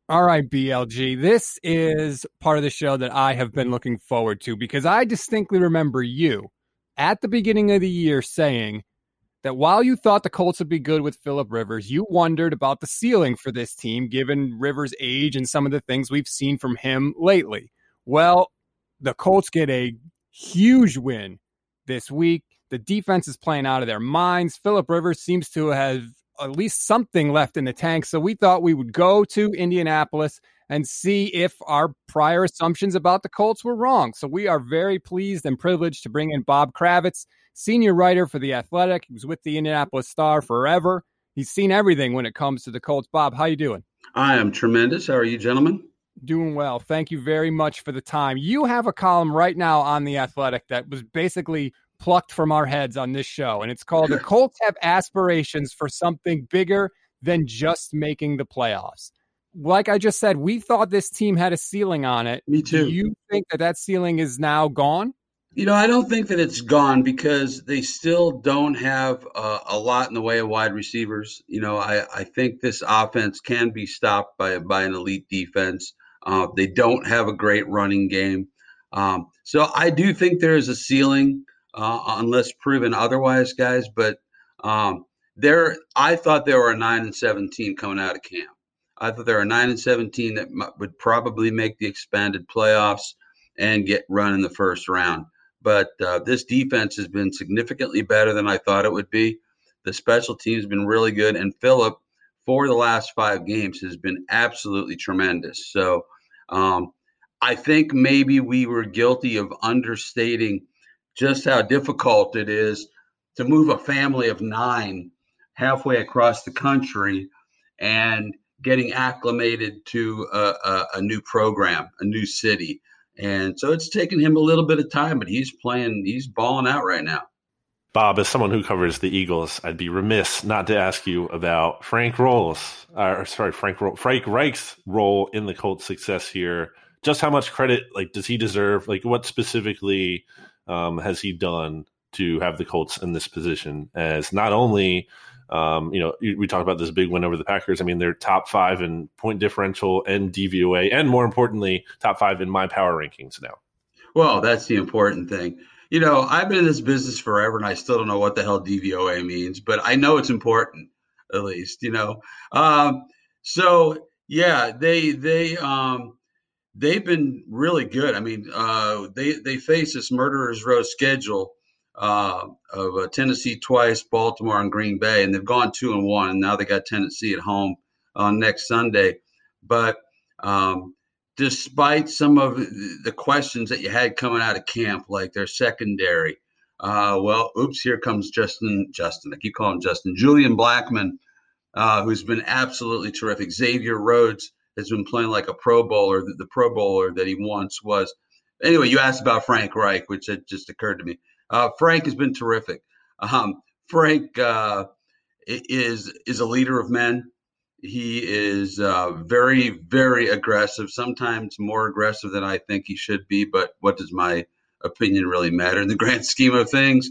All right, BLG. This is part of the show that I have been looking forward to because I distinctly remember you at the beginning of the year saying that while you thought the Colts would be good with Phillip Rivers, you wondered about the ceiling for this team given Rivers' age and some of the things we've seen from him lately. Well, the Colts get a huge win this week. The defense is playing out of their minds. Phillip Rivers seems to have at least something left in the tank. So we thought we would go to Indianapolis and see if our prior assumptions about the Colts were wrong. So we are very pleased and privileged to bring in Bob Kravitz, senior writer for The Athletic. He was with the Indianapolis Star forever. He's seen everything when it comes to the Colts. Bob, how you doing? I am tremendous. How are you, gentlemen? Doing well. Thank you very much for the time. You have a column right now on The Athletic that was basically plucked from our heads on this show, and it's called The Colts Have Aspirations for Something Bigger Than Just Making the Playoffs. Like I just said, we thought this team had a ceiling on it. Me too. Do you think that ceiling is now gone? I don't think that it's gone because they still don't have a lot in the way of wide receivers. I think this offense can be stopped by an elite defense. They don't have a great running game. So I do think there is a ceiling, unless proven otherwise, guys. But I thought they were a 9-17 coming out of camp. I thought they were a 9-17 that would probably make the expanded playoffs and get run in the first round. But this defense has been significantly better than I thought it would be. The special teams have been really good. And Phillip, for the last 5 games, has been absolutely tremendous. So I think maybe we were guilty of understating just how difficult it is to move a family of 9 halfway across the country and getting acclimated to a new program, a new city. And so it's taken him a little bit of time, but he's balling out right now. Bob, as someone who covers the Eagles, I'd be remiss not to ask you about Frank Reich's role in the Colts' success here. Just how much credit, does he deserve? What specifically has he done to have the Colts in this position as not only we talked about this big win over the Packers. I mean, they're top 5 in point differential and DVOA, and more importantly, top 5 in my power rankings now. Well, that's the important thing. I've been in this business forever, and I still don't know what the hell DVOA means, but I know it's important, at least. So yeah, they've been really good. I mean, they face this murderer's row schedule of Tennessee twice, Baltimore, and Green Bay, and they've gone 2-1, and now they got Tennessee at home on next Sunday. But despite some of the questions that you had coming out of camp, like their secondary, here comes Justin. I keep calling him Justin. Julian Blackmon, who's been absolutely terrific. Xavier Rhodes has been playing like a Pro Bowler, the Pro Bowler that he once was. Anyway, you asked about Frank Reich, which had just occurred to me. Frank has been terrific. Frank is a leader of men. He is very, very aggressive, sometimes more aggressive than I think he should be. But what does my opinion really matter in the grand scheme of things?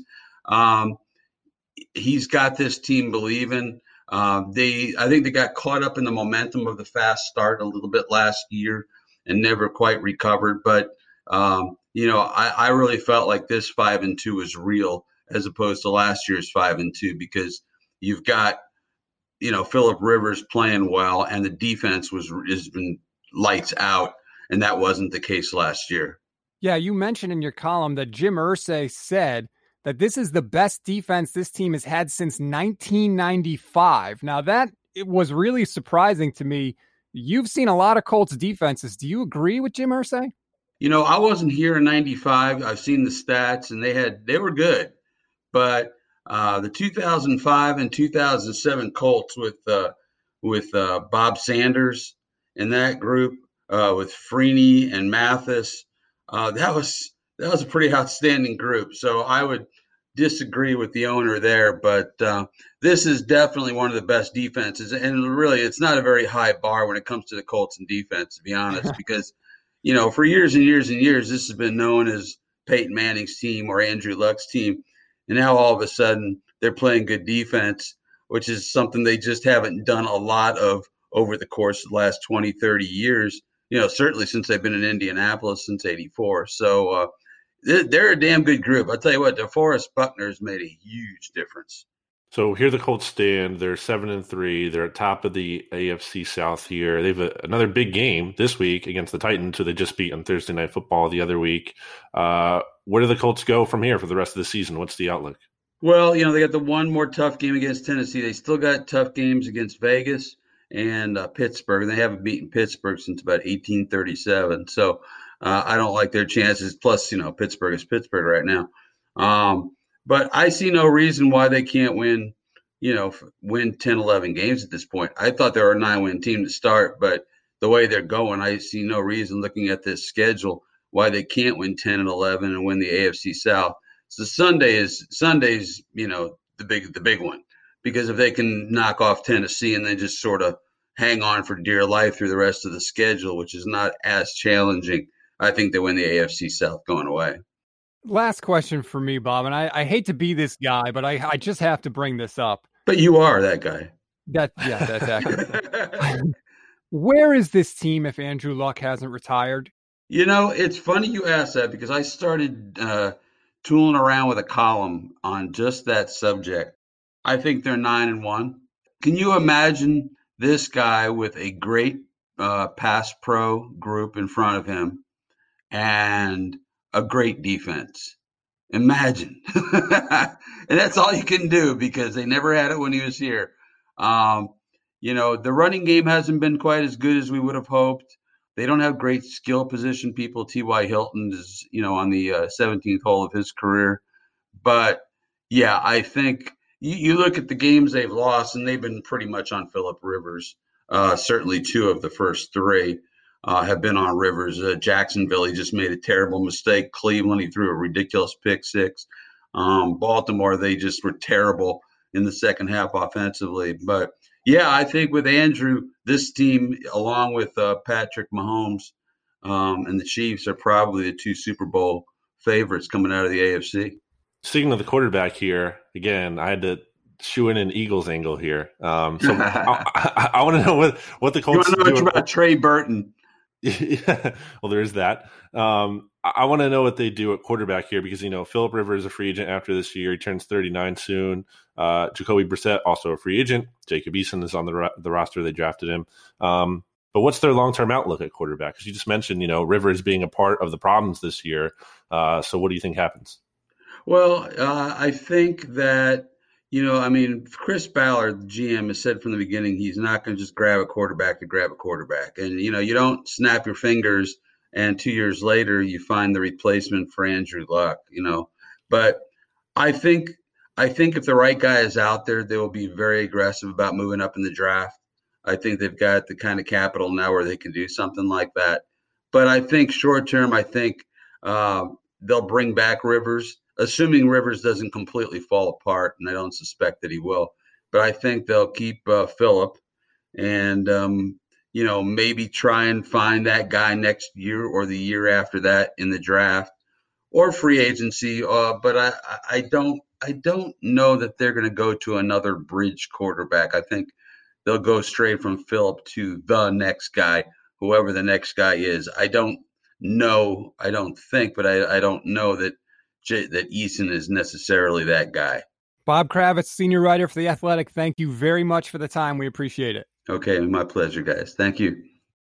He's got this team believing. I think they got caught up in the momentum of the fast start a little bit last year and never quite recovered. But I really felt like this 5-2 was real as opposed to last year's 5-2 because you've got, Phillip Rivers playing well and the defense has been lights out, and that wasn't the case last year. Yeah, you mentioned in your column that Jim Irsay said that this is the best defense this team has had since 1995. Now it was really surprising to me. You've seen a lot of Colts defenses. Do you agree with Jim Irsay? I wasn't here in 95. I've seen the stats, and they were good. But the 2005 and 2007 Colts with Bob Sanders in that group, with Freeney and Mathis, that was a pretty outstanding group. So I would disagree with the owner there, but this is definitely one of the best defenses. And really, it's not a very high bar when it comes to the Colts and defense, to be honest, because for years and years and years, this has been known as Peyton Manning's team or Andrew Luck's team. And now all of a sudden they're playing good defense, which is something they just haven't done a lot of over the course of the last 20, 30 years, certainly since they've been in Indianapolis since 84. So they're a damn good group. I'll tell you what, DeForest Buckner's made a huge difference. So here the Colts stand. They're 7-3. They're at top of the AFC South here. They have another big game this week against the Titans, who they just beat on Thursday Night Football the other week. Where do the Colts go from here for the rest of the season? What's the outlook? Well, they got the one more tough game against Tennessee. They still got tough games against Vegas and Pittsburgh. And they haven't beaten Pittsburgh since about 1837. So I don't like their chances. Plus, Pittsburgh is Pittsburgh right now. But I see no reason why they can't win 10, 11 games at this point. I thought they were a 9-win team to start, but the way they're going, I see no reason looking at this schedule why they can't win 10 and 11 and win the AFC South. So Sunday's, the big one, because if they can knock off Tennessee and then just sort of hang on for dear life through the rest of the schedule, which is not as challenging, I think they win the AFC South going away. Last question for me, Bob, and I hate to be this guy, but I just have to bring this up. But you are that guy. That's accurate. Where is this team if Andrew Luck hasn't retired? It's funny you ask that, because I started tooling around with a column on just that subject. I think they're 9-1. Can you imagine this guy with a great pass pro group in front of him and a great defense? Imagine. And that's all you can do, because they never had it when he was here. The running game hasn't been quite as good as we would have hoped. They don't have great skill position people. T.Y. Hilton is, on the 17th hole of his career. But, yeah, I think you look at the games they've lost, and they've been pretty much on Phillip Rivers. Certainly 2 of the first 3 have been on Rivers. Jacksonville, he just made a terrible mistake. Cleveland, he threw a ridiculous pick 6. Baltimore, they just were terrible in the second half offensively. But, yeah, I think with Andrew, this team, along with Patrick Mahomes and the Chiefs, are probably the 2 Super Bowl favorites coming out of the AFC. Speaking of the quarterback here, again, I had to shoe in an Eagles angle here. So I want to know what the Colts do. You want to know much about Trey Burton? Yeah, well, there is that. I want to know what they do at quarterback here, because, Phillip Rivers is a free agent after this year. He turns 39 soon. Jacoby Brissett, also a free agent. Jacob Eason is on the roster. They drafted him. But what's their long-term outlook at quarterback? Because you just mentioned, Rivers being a part of the problems this year. So what do you think happens? Well, I think that, Chris Ballard, the GM, has said from the beginning he's not going to just grab a quarterback to grab a quarterback. And, you don't snap your fingers and 2 years later you find the replacement for Andrew Luck, But I think if the right guy is out there, they will be very aggressive about moving up in the draft. I think they've got the kind of capital now where they can do something like that. But I think short term, they'll bring back Rivers, assuming Rivers doesn't completely fall apart, and I don't suspect that he will. But I think they'll keep Phillip and, maybe try and find that guy next year or the year after that in the draft or free agency. But I don't know that they're going to go to another bridge quarterback. I think they'll go straight from Phillip to the next guy, whoever the next guy is. I don't think, but I don't know that Eason is necessarily that guy. Bob Kravitz, senior writer for The Athletic, thank you very much for the time. We appreciate it. Okay, my pleasure, guys. Thank you.